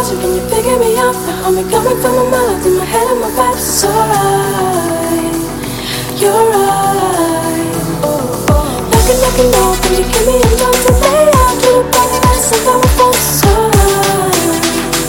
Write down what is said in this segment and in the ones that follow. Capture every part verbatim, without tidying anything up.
closer, can you figure me out? The harmony coming from my mouth, in my head and my vibes. It's alright, you're right. Knocking, knocking, door, can you give me a moment to lay out? Little body, that's like I'm a force. It's alright,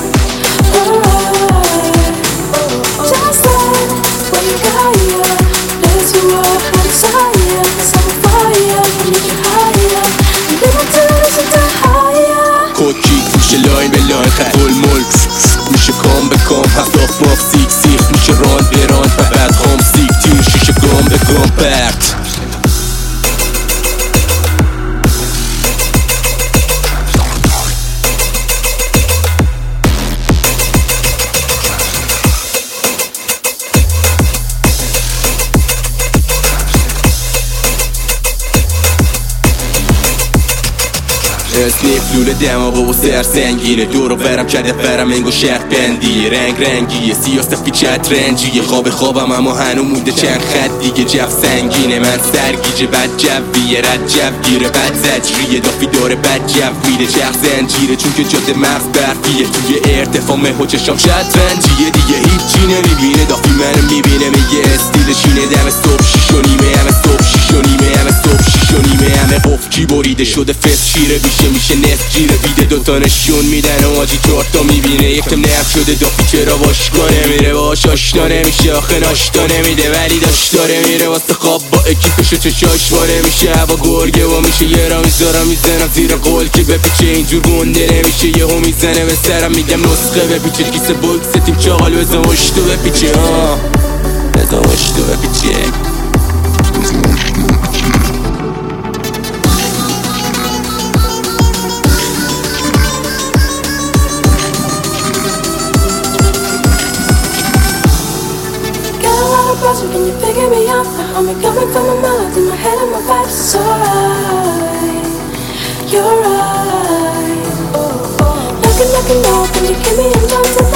alright. Just like when you got here, let's you up, I'm desire. Cause I'm on fire, I need you higher. You live until it's a higher. ککی میشه لاین به لاین خط گل مل میشه کام به کام هفت ماف سیک سیخ میشه راند به راند و بعد خام سیک تیر شیشه گام به گام پرت اسنیف لوله دماغ و سر سنگینه دورو برم کرده برم انگو شرط بندیه رنگ رنگیه سیاسفی چت رنجیه خواب خوابم اما هنو مونده چند خط دیگه جف سنگینه من سرگیجه بد جویه رد جوگیره بد زجریه دافی داره بد جو میره چرخ زنجیره چون که جاده مغز برفیه توی ارتفاع مه و چشام شطرنجیه دیگه هیچی نمیبینه دافی منو میبینه میگه استیلشینه دم صبح شیش و نیمه همه صبح شیش و نیمه همه صبح شیش و نیمه همه قفکی بریده شده فس شیره بیشه میشه نصف جیره بیده دوتا نشون میدن و آجی چهارتا میبینه یکم نف شده دافی چرا باشگاه نمیره باش آشنا نمیشه آخه ناشتا نمیده ولی داشت داره میره واسه خواب با اکیپش و چشاش باره میشه هوا گرگه و میشه یه را میذارم میزنم زیر قول که بپیچه اینجور گنده نمیشه یهو میزنه به سرم میگم نسخه بپیچه کیسه بوکس تیم چاقال بزن وشتو بپیچه ها بزن وشتو بپیچه Can you figure me out? The harmony coming from my mouth, in my head and my vibes. It's alright, you're right. Knocking, knocking, door, can you give me a moment?